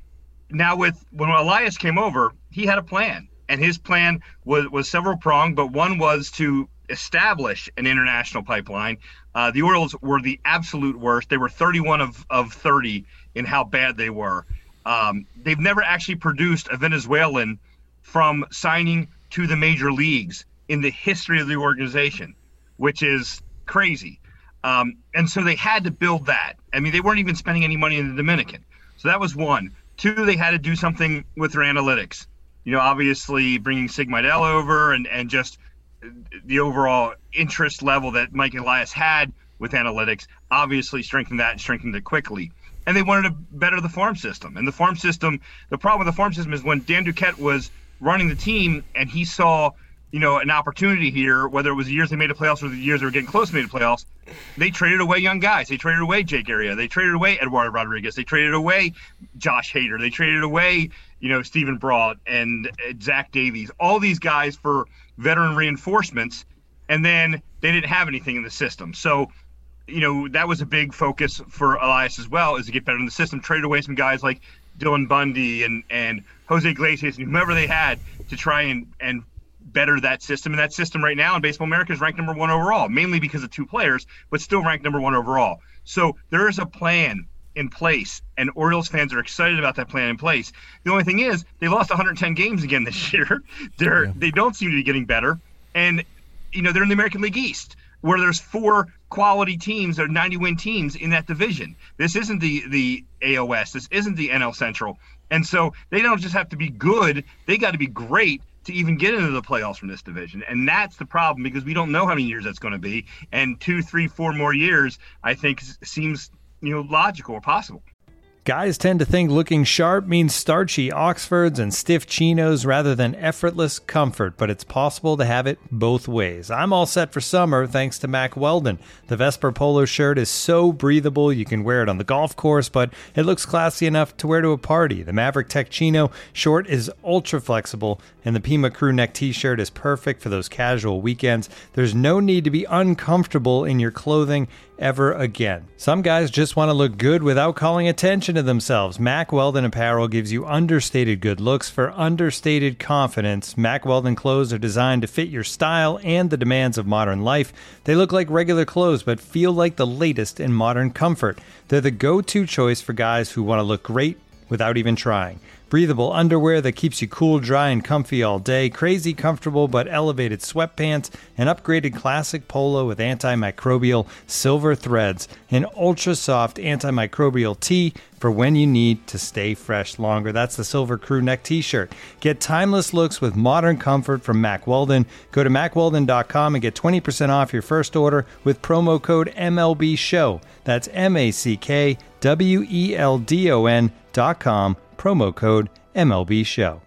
Now with when Elias came over, he had a plan, and his plan was was several pronged, but one was to establish an international pipeline. Uh, the Orioles were the absolute worst. They were thirty-one of, of thirty in how bad they were. Um, they've never actually produced a Venezuelan from signing to the major leagues in the history of the organization, which is crazy. Um, and so they had to build that. I mean, they weren't even spending any money in the Dominican. So that was one. Two, they had to do something with their analytics. You know, obviously bringing Sig Mejdal over and, and just the overall interest level that Mike Elias had with analytics obviously strengthened that and strengthened it quickly. And they wanted to better the farm system. And the farm system, the problem with the farm system is when Dan Duquette was running the team and he saw, you know, an opportunity here, whether it was the years they made the playoffs or the years they were getting close to making the playoffs, they traded away young guys. They traded away Jake Arrieta. They traded away Eduardo Rodriguez. They traded away Josh Hader. They traded away, you know, Stephen Broad and Zach Davies, all these guys for veteran reinforcements, and then they didn't have anything in the system. So, you know, that was a big focus for Elias as well, is to get better in the system, trade away some guys like Dylan Bundy and, and Jose Iglesias and whomever they had to try and, and better that system. And that system right now in Baseball America is ranked number one overall, mainly because of two players, but still ranked number one overall. So there is a plan in place, and Orioles fans are excited about that plan in place. The only thing is they lost one hundred ten games again this year. They're, yeah. They don't seem to be getting better. And, you know, they're in the American League East, where there's four quality teams or ninety-win teams in that division. This isn't the, the A O S. This isn't the N L Central. And so they don't just have to be good. They got to be great to even get into the playoffs from this division. And that's the problem, because we don't know how many years that's going to be. And two, three, four more years, I think, seems, you know, logical or possible. Guys tend to think looking sharp means starchy Oxfords and stiff chinos rather than effortless comfort, but it's possible to have it both ways. I'm all set for summer thanks to Mack Weldon. The Vesper polo shirt is so breathable you can wear it on the golf course, but it looks classy enough to wear to a party. The Maverick Tech Chino short is ultra flexible, and the Pima crew neck t-shirt is perfect for those casual weekends. There's no need to be uncomfortable in your clothing ever again. Some guys just want to look good without calling attention to themselves. Mack Weldon apparel gives you understated good looks for understated confidence. Mack Weldon clothes are designed to fit your style and the demands of modern life. They look like regular clothes but feel like the latest in modern comfort. They're the go-to choice for guys who want to look great without even trying. Breathable underwear that keeps you cool, dry, and comfy all day. Crazy comfortable but elevated sweatpants. An upgraded classic polo with antimicrobial silver threads. An ultra-soft antimicrobial tee for when you need to stay fresh longer. That's the Silver Crew Neck t-shirt. Get timeless looks with modern comfort from Mack Weldon. Go to mack weldon dot com and get twenty percent off your first order with promo code M L B show. That's M A C K W E L D O N dot com. Promo code M L B show.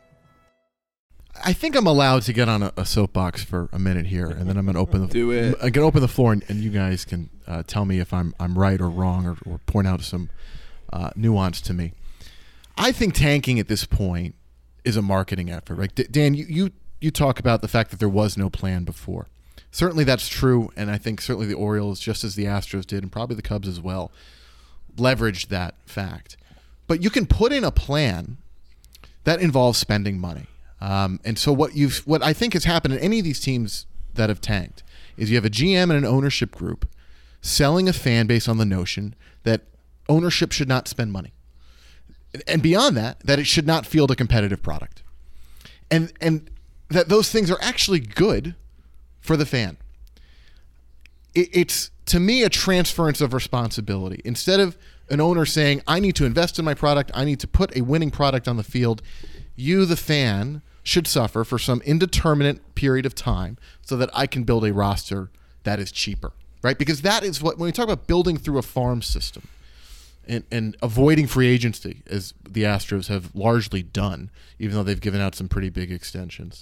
I think I'm allowed to get on a, a soapbox for a minute here, and then I'm going to open the Do it. I'm going to open the floor, and, and you guys can uh, tell me if I'm I'm right or wrong, or, or point out some uh, nuance to me. I think tanking at this point is a marketing effort, right? D- Dan, you, you you talk about the fact that there was no plan before. Certainly that's true, and I think certainly the Orioles, just as the Astros did, and probably the Cubs as well, leveraged that fact. But you can put in a plan that involves spending money. Um, and so what you've, what I think has happened in any of these teams that have tanked is you have a G M and an ownership group selling a fan base on the notion that ownership should not spend money. and beyond that, that it should not field a competitive product. And and that those things are actually good for the fan. It, it's, to me, a transference of responsibility. Instead of an owner saying, I need to invest in my product, I need to put a winning product on the field, you, the fan, should suffer for some indeterminate period of time so that I can build a roster that is cheaper, right? Because that is what, when we talk about building through a farm system and, and avoiding free agency, as the Astros have largely done, even though they've given out some pretty big extensions,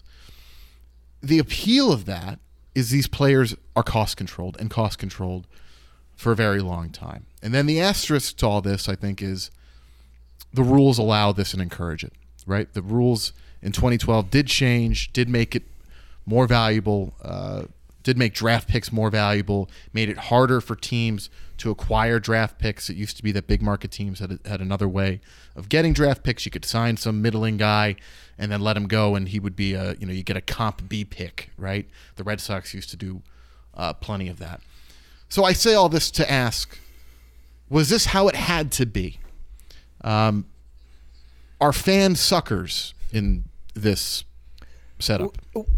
the appeal of that is these players are cost controlled and cost controlled for a very long time. And then the asterisk to all this, I think, is the rules allow this and encourage it, right? The rules in twenty twelve did change, did make it more valuable, uh, did make draft picks more valuable, made it harder for teams to acquire draft picks. It used to be that big market teams had, had another way of getting draft picks. You could sign some middling guy and then let him go, and he would be a, you know, you get a comp B pick, right? The Red Sox used to do uh, plenty of that. So I say all this to ask, was this how it had to be? Um, are fans suckers in this setup?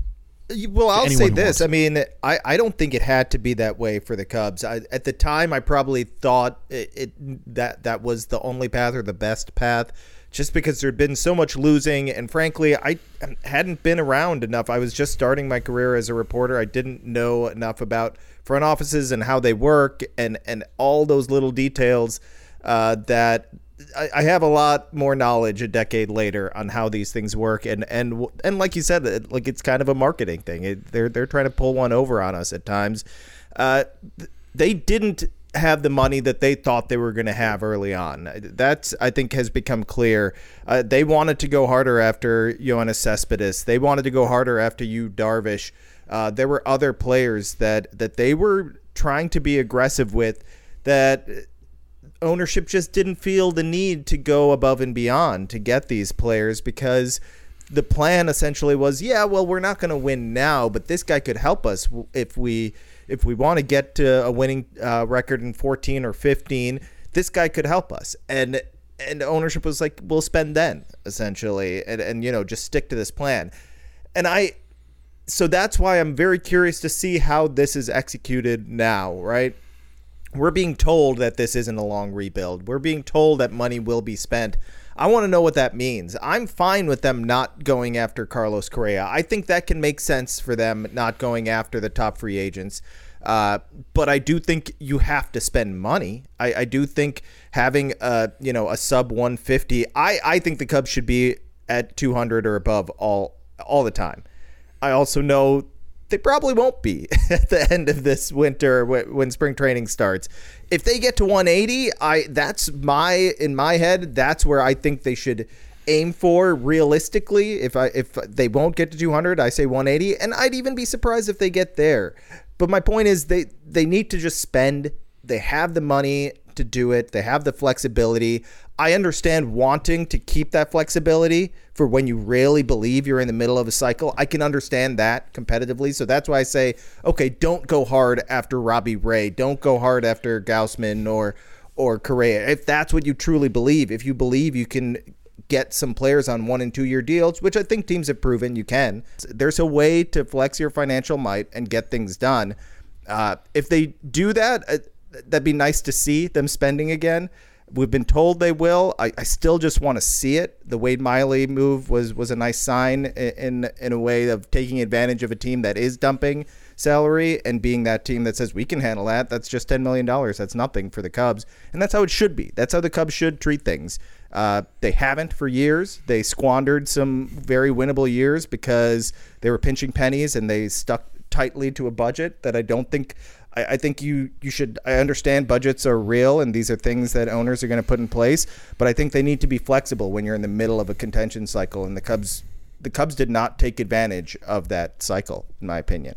Well, I'll say this. I mean, I, I don't think it had to be that way for the Cubs. I, at the time, I probably thought it, it that that was the only path or the best path, just because there'd been so much losing. And frankly, I hadn't been around enough. I was just starting my career as a reporter. I didn't know enough about front offices and how they work and, and all those little details uh, that I, I have a lot more knowledge a decade later on how these things work. And, and, and like you said, it, like it's kind of a marketing thing. It, they're, they're trying to pull one over on us at times. Uh, they didn't have the money that they thought they were going to have early on. That's, I think, has become clear. Uh, they wanted to go harder after Yoenis Cespedes. They wanted to go harder after Yu Darvish. Uh, there were other players that, that they were trying to be aggressive with that ownership just didn't feel the need to go above and beyond to get these players, because the plan essentially was, yeah, well, we're not going to win now, but this guy could help us if we if we want to get to a winning uh, record in fourteen or fifteen. This guy could help us, and and ownership was like, we'll spend then, essentially, and and you know, just stick to this plan. And I, so that's why I'm very curious to see how this is executed now, right? We're being told that this isn't a long rebuild. We're being told that money will be spent. I want to know what that means. I'm fine with them not going after Carlos Correa. I think that can make sense for them not going after the top free agents. Uh, but I do think you have to spend money. I, I do think having a, you know, a sub one fifty, I, I think the Cubs should be at two hundred or above all all the time. I also know they probably won't be at the end of this winter when spring training starts. If they get to one eighty, I that's my in my head, that's where I think they should aim for realistically. If I if they won't get to two hundred, I say one eighty, and I'd even be surprised if they get there. But my point is they they need to just spend. They have the money to do it. They have the flexibility. I understand wanting to keep that flexibility for when you really believe you're in the middle of a cycle. I can understand that competitively. So that's why I say, okay, don't go hard after Robbie Ray. Don't go hard after Gausman or or Correa. If that's what you truly believe, if you believe you can get some players on one and two year deals, which I think teams have proven you can, there's a way to flex your financial might and get things done. Uh, if they do that, uh, that'd be nice to see them spending again. We've been told they will. I, I still just want to see it. The Wade Miley move was was a nice sign in, in in a way of taking advantage of a team that is dumping salary and being that team that says we can handle that. That's just ten million dollars. That's nothing for the Cubs. And that's how it should be. That's how the Cubs should treat things. Uh, they haven't for years. They squandered some very winnable years because they were pinching pennies and they stuck tightly to a budget that I don't think I, I think you you should I understand budgets are real and these are things that owners are going to put in place, but I think they need to be flexible when you're in the middle of a contention cycle, and the Cubs the Cubs did not take advantage of that cycle, in my opinion.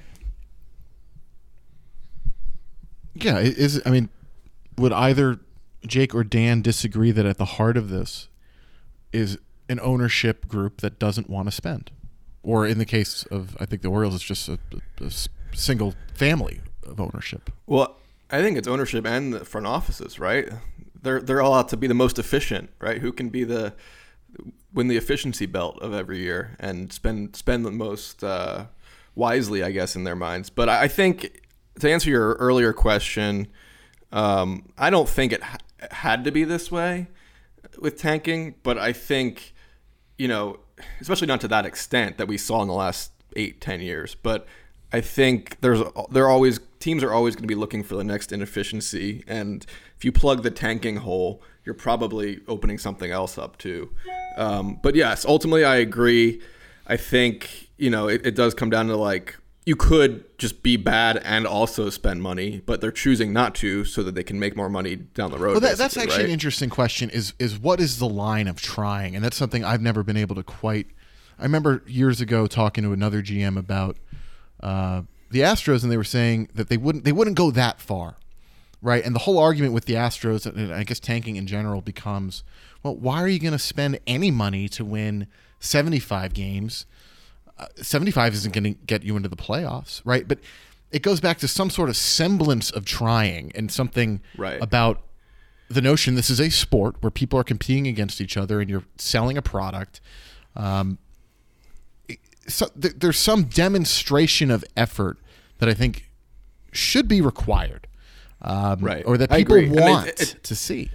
Yeah, is I mean, would either Jake or Dan disagree that at the heart of this is an ownership group that doesn't want to spend? Or in the case of, I think the Orioles, it's just a, a single family of ownership. Well, I think it's ownership and the front offices, right? they're they're all out to be the most efficient, right? Who can be the win the efficiency belt of every year and spend spend the most uh, wisely, I guess, in their minds. But I think to answer your earlier question, um, I don't think it ha- had to be this way with tanking, but I think, you know, especially not to that extent that we saw in the last eight, ten years. But I think there's they're always teams are always going to be looking for the next inefficiency, and if you plug the tanking hole, you're probably opening something else up too. Um, but yes, ultimately I agree. I think, you know, it, it does come down to, like, you could just be bad and also spend money, but they're choosing not to so that they can make more money down the road. Well, that, that's right? actually an interesting question. Is is what is the line of trying? And that's something I've never been able to quite. I remember years ago talking to another G M about uh, the Astros, and they were saying that they wouldn't they wouldn't go that far, right? And the whole argument with the Astros, and I guess tanking in general, becomes, well, why are you going to spend any money to win seventy-five games? Uh, seventy-five isn't going to get you into the playoffs, right? But it goes back to some sort of semblance of trying, and something right. about the notion this is a sport where people are competing against each other and you're selling a product. Um, so th- there's some demonstration of effort that I think should be required, um, right? Or that I people agree. want it, it, to see.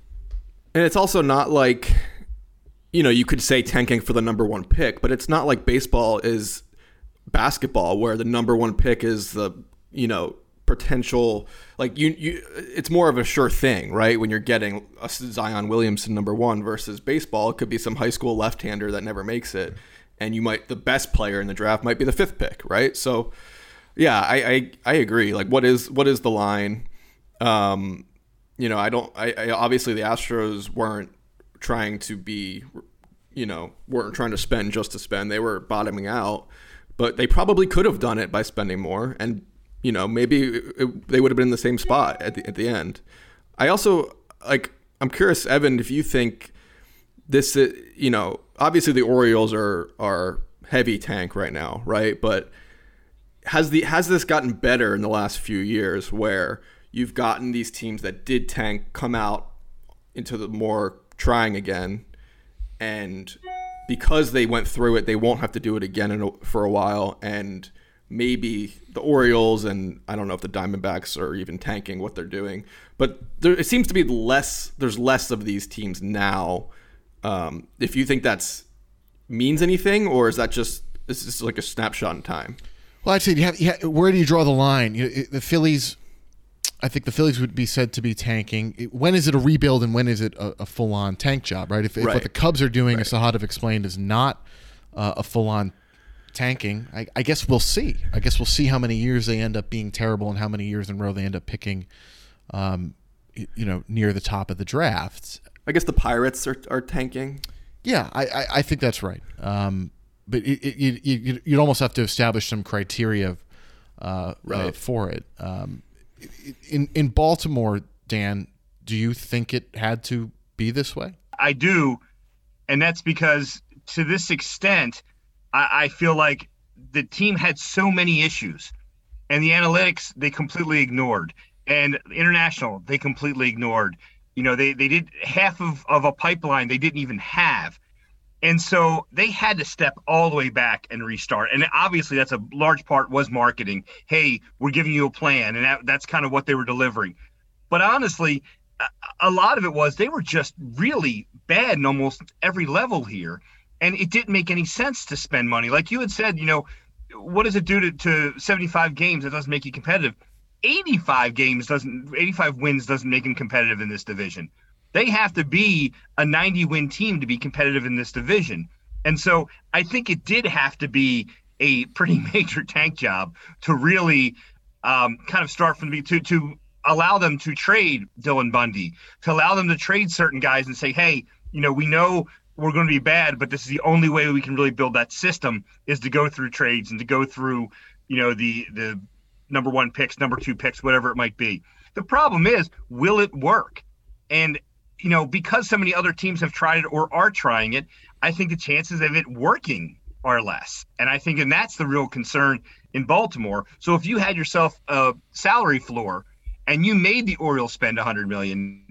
And it's also not like, you know, you could say tanking for the number one pick, but it's not like baseball is basketball where the number one pick is the, you know, potential, like you, you, it's more of a sure thing, right? When you're getting a Zion Williamson number one versus baseball, it could be some high school left-hander that never makes it. And you might, the best player in the draft might be the fifth pick, right? So yeah, I, I, I agree. Like what is, what is the line? Um, you know, I don't, I, I obviously the Astros weren't trying to be, you know, weren't trying to spend just to spend. They were bottoming out, but they probably could have done it by spending more. And, you know, maybe it, it, they would have been in the same spot at the, at the end. I also, like, I'm curious, Evan, if you think this, you know, obviously the Orioles are, are heavy tank right now, right? But has the, has this gotten better in the last few years where you've gotten these teams that did tank come out into the more trying again, and because they went through it, they won't have to do it again in a, for a while, and maybe the Orioles and I don't know if the Diamondbacks are even tanking what they're doing, but there, it seems to be less, there's less of these teams now. Um, if you think that's means anything, or is that just, is this like a snapshot in time? Well, I'd say, you have, you have, where do you draw the line? You, the Phillies, I think the Phillies would be said to be tanking. When is it a rebuild and when is it a, a full-on tank job, right? If, if right. what the Cubs are doing, right. as Sahad have explained, is not uh, a full-on tanking, I, I guess we'll see. I guess we'll see how many years they end up being terrible and how many years in a row they end up picking, um, you know, near the top of the draft. I guess the Pirates are, are tanking. Yeah, I, I, I think that's right. Um, but it, it, you, you, you'd almost have to establish some criteria uh, right. uh, for it. Um, in in Baltimore, Dan, do you think it had to be this way? I do, and that's because to this extent, I, I feel like the team had so many issues, and the analytics they completely ignored, and international they completely ignored. You know, they, they did half of, of a pipeline they didn't even have. And so they had to step all the way back and restart. And obviously that's a large part was marketing. Hey, we're giving you a plan. And that, that's kind of what they were delivering. But honestly, a, a lot of it was they were just really bad in almost every level here. And it didn't make any sense to spend money. Like you had said, you know, what does it do to, to seventy-five games that doesn't make you competitive? eighty-five games doesn't, eighty-five wins doesn't make them competitive in this division. They have to be a ninety win team to be competitive in this division. And so I think it did have to be a pretty major tank job to really um, kind of start from the, to, to allow them to trade Dylan Bundy, to allow them to trade certain guys and say, hey, you know, we know we're going to be bad, but this is the only way we can really build that system is to go through trades and to go through, you know, the, the, number one picks, number two picks, whatever it might be. The problem is, will it work? And, you know, because so many other teams have tried it or are trying it, I think the chances of it working are less. And I think, and that's the real concern in Baltimore. So if you had yourself a salary floor and you made the Orioles spend one hundred million dollars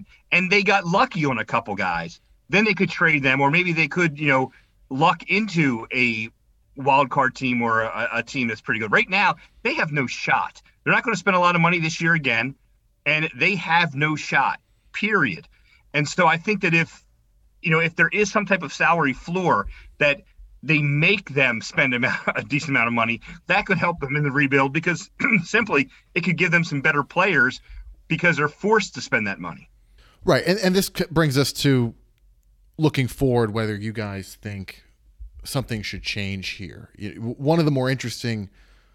and they got lucky on a couple guys, then they could trade them, or maybe they could, you know, luck into a wild card team or a, a team that's pretty good. Right now, they have no shot. They're not going to spend a lot of money this year again, and they have no shot, period. And so I think that if, you know, if there is some type of salary floor that they make them spend a, a decent amount of money, that could help them in the rebuild, because simply it could give them some better players because they're forced to spend that money. Right. And, and this brings us to looking forward, whether you guys think something should change here. One of the more interesting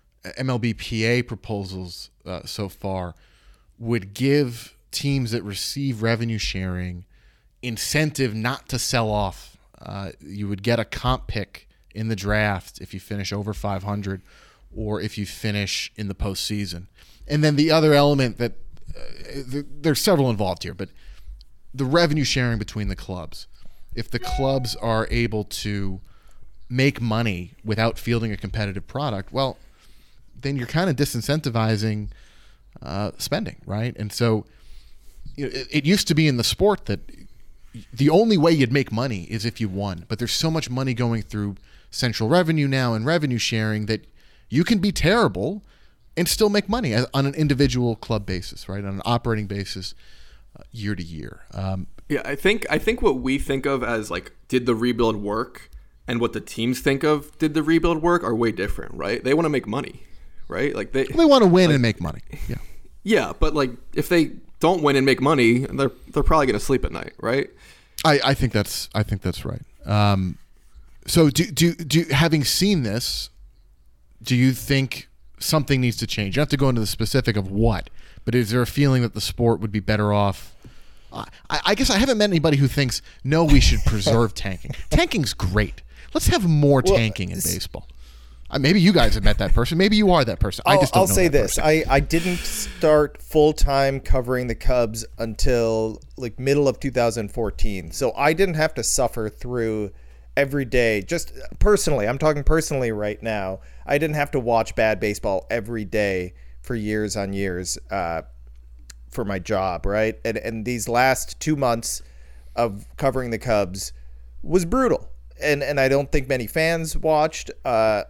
M L B P A proposals uh, so far would give teams that receive revenue sharing incentive not to sell off. Uh, you would get a comp pick in the draft if you finish over five hundred or if you finish in the postseason. And then the other element that uh, there's several involved here, but the revenue sharing between the clubs. If the clubs are able to make money without fielding a competitive product, well, then you're kind of disincentivizing uh, spending, right? And so you know, it, it used to be in the sport that the only way you'd make money is if you won. But there's so much money going through central revenue now and revenue sharing that you can be terrible and still make money on an individual club basis, right? On an operating basis, uh, year to year. Um, yeah, I think I think what we think of as like, did the rebuild work, and what the teams think of did the rebuild work are way different, right? They want to make money, right? Like they they want to win like, and make money. Yeah. Yeah, but like if they don't win and make money, they're they're probably going to sleep at night, right? I, I think that's I think that's right. Um, so do do do having seen this, do you think something needs to change? You don't have to go into the specific of what, but is there a feeling that the sport would be better off? Uh, I, I guess I haven't met anybody who thinks no, we should preserve tanking. Tanking's great. Let's have more well, tanking in baseball. Uh, maybe you guys have met that person. Maybe you are that person. I'll, I just don't I'll know say that this: person. I, I didn't start full time covering the Cubs until like middle of two thousand fourteen, so I didn't have to suffer through every day. Just personally, I'm talking personally right now. I didn't have to watch bad baseball every day for years on years uh, for my job, right? And and these last two months of covering the Cubs was brutal. And and I don't think many fans watched. Uh,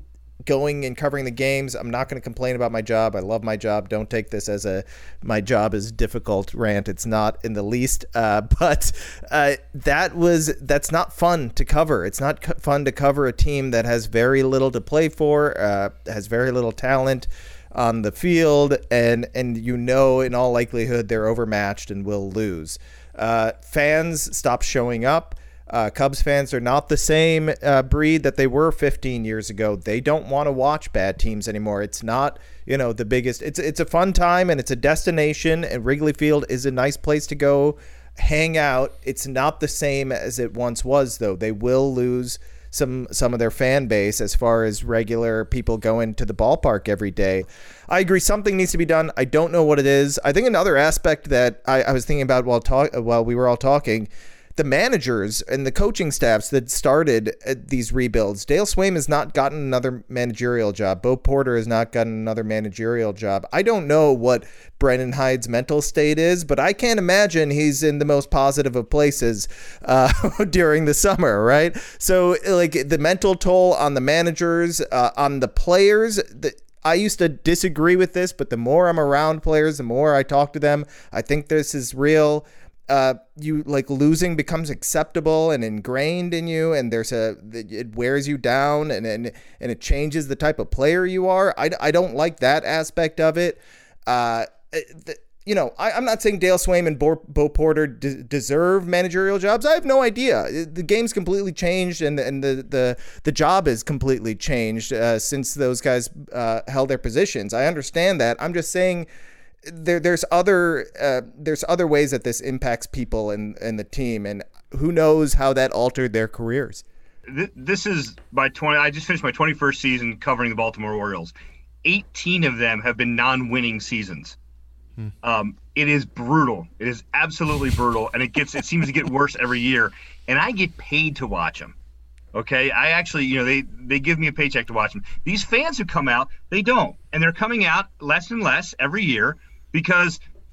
going and covering the games, I'm not going to complain about my job. I love my job. Don't take this as a my job is difficult rant. It's not in the least. Uh, but uh, that was that's not fun to cover. It's not co- fun to cover a team that has very little to play for, uh, has very little talent on the field, and and you know in all likelihood they're overmatched and will lose. Uh, fans stop showing up. Uh, Cubs fans are not the same uh, breed that they were fifteen years ago. They don't want to watch bad teams anymore. It's not, you know, the biggest. It's it's a fun time and it's a destination, and Wrigley Field is a nice place to go hang out. It's not the same as it once was, though. They will lose some some of their fan base as far as regular people going to the ballpark every day. I agree. Something needs to be done. I don't know what it is. I think another aspect that I, I was thinking about while talk while we were all talking. The managers and the coaching staffs that started these rebuilds. Dale Swaim has not gotten another managerial job. Bo Porter has not gotten another managerial job. I don't know what Brendan Hyde's mental state is, but I can't imagine he's in the most positive of places uh, during the summer, right? So, like, the mental toll on the managers, uh, on the players, the, I used to disagree with this, but the more I'm around players, the more I talk to them, I think this is real. Uh, you like losing becomes acceptable and ingrained in you, and there's a it wears you down, and and, and it changes the type of player you are. I, I don't like that aspect of it. Uh, the, you know, I, I'm not saying Dale Swaim and Bo, Bo Porter de- deserve managerial jobs. I have no idea. The game's completely changed, and the, and the the the job is completely changed uh, since those guys uh, held their positions. I understand that. I'm just saying. There, there's other, uh, there's other ways that this impacts people and, and the team, and who knows how that altered their careers. This is my twenty. I just finished my twenty-first season covering the Baltimore Orioles. eighteen of them have been non-winning seasons. Hmm. Um, it is brutal. It is absolutely brutal, and it gets. It seems to get worse every year. And I get paid to watch them. Okay, I actually, you know, they they give me a paycheck to watch them. These fans who come out, they don't, and they're coming out less and less every year. Because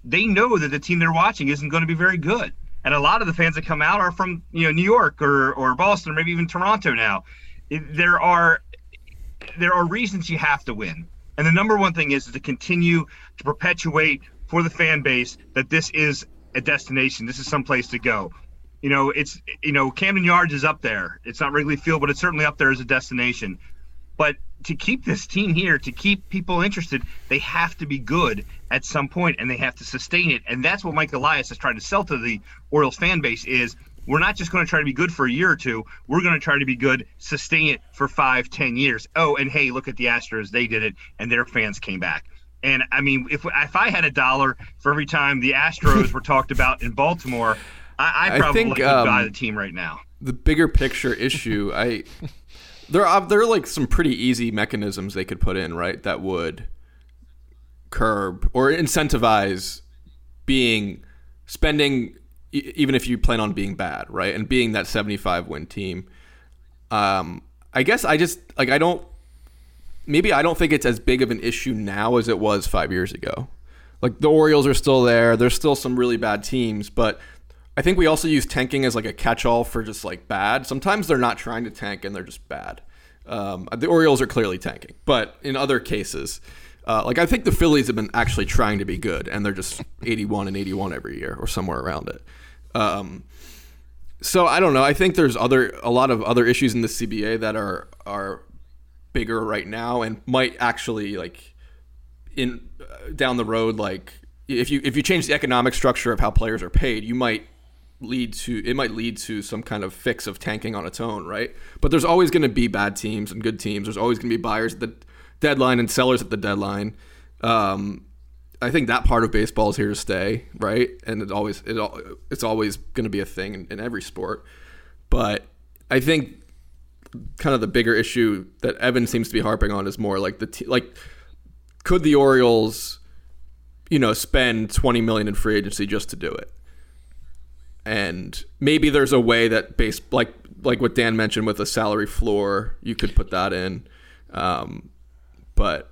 they know that the team they're watching isn't going to be very good. And a lot of the fans that come out are from, you know, New York or, or Boston or maybe even Toronto now. It, there are there are reasons you have to win. And the number one thing is to continue to perpetuate for the fan base that this is a destination. This is someplace to go. You know, it's, you know, Camden Yards is up there. It's not Wrigley Field, but it's certainly up there as a destination. But to keep this team here, to keep people interested, they have to be good at some point, and they have to sustain it. And that's what Mike Elias is trying to sell to the Orioles fan base is we're not just going to try to be good for a year or two. We're going to try to be good, sustain it for five, ten years. Oh, and hey, look at the Astros. They did it, and their fans came back. And, I mean, if if I had a dollar for every time the Astros were talked about in Baltimore, I, I probably would um, buy the team right now. The bigger picture issue, I – There are there are like some pretty easy mechanisms they could put in, right, that would curb or incentivize being spending e- even if you plan on being bad, right, and being that seventy-five win team. Um, I guess I just like I don't maybe I don't think it's as big of an issue now as it was five years ago. Like the Orioles are still there. There's still some really bad teams, but I think we also use tanking as like a catch-all for just like bad. Sometimes they're not trying to tank and they're just bad. Um, the Orioles are clearly tanking, but in other cases, uh, like I think the Phillies have been actually trying to be good, and they're just eighty-one and eighty-one every year or somewhere around it. Um, so I don't know. I think there's other a lot of other issues in the C B A that are are bigger right now and might actually like in uh, down the road. Like if you if you change the economic structure of how players are paid, you might. lead to it might lead to some kind of fix of tanking on its own, right? But there's always going to be bad teams and good teams. There's always going to be buyers at the deadline and sellers at the deadline. Um, I think that part of baseball is here to stay, right? And it always it it's always going to be a thing in, in every sport. But I think kind of the bigger issue that Evan seems to be harping on is more like the t- like could the Orioles, you know, spend twenty million dollars in free agency just to do it? And maybe there's a way that base like like what Dan mentioned with a salary floor, you could put that in. Um, but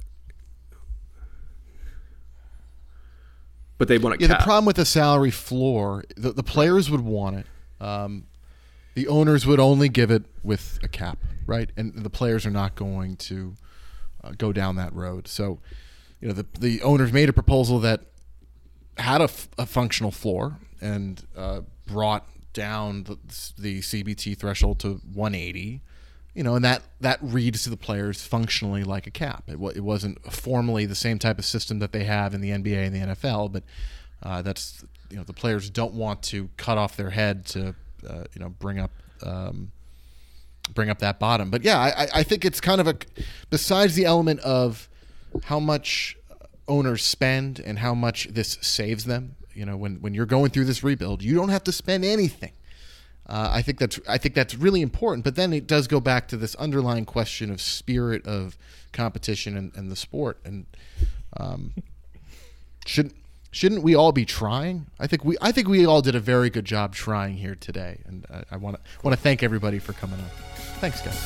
but they want to yeah, cap. The problem with the salary floor, the, the players would want it. Um, the owners would only give it with a cap, right? And the players are not going to uh, go down that road. So, you know, the the owners made a proposal that had a, f- a functional floor and uh, brought down the, the C B T threshold to one eighty, you know, and that, that reads to the players functionally like a cap. It, w- it wasn't formally the same type of system that they have in the N B A and the N F L, but uh, that's, you know, the players don't want to cut off their head to, uh, you know, bring up um, bring up that bottom. But yeah, I, I think it's kind of a, besides the element of how much owners spend and how much this saves them. You know, when, when you're going through this rebuild, you don't have to spend anything. Uh, I think that's I think that's really important. But then it does go back to this underlying question of spirit of competition and, and the sport. And um, should shouldn't we all be trying? I think we I think we all did a very good job trying here today. And I, I want to want to thank everybody for coming on. Thanks, guys.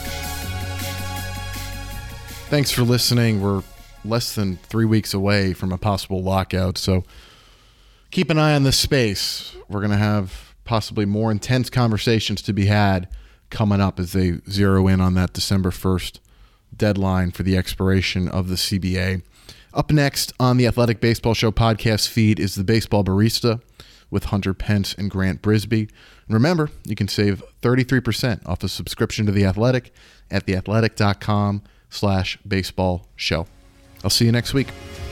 Thanks for listening. We're less than three weeks away from a possible lockout, so keep an eye on this space. We're going to have possibly more intense conversations to be had coming up as they zero in on that December first deadline for the expiration of the C B A. Up next on the Athletic Baseball Show podcast feed is the Baseball Barista with Hunter Pence and Grant Brisbee. And remember, you can save thirty-three percent off a subscription to The Athletic at theathletic.com slash baseball show. I'll see you next week.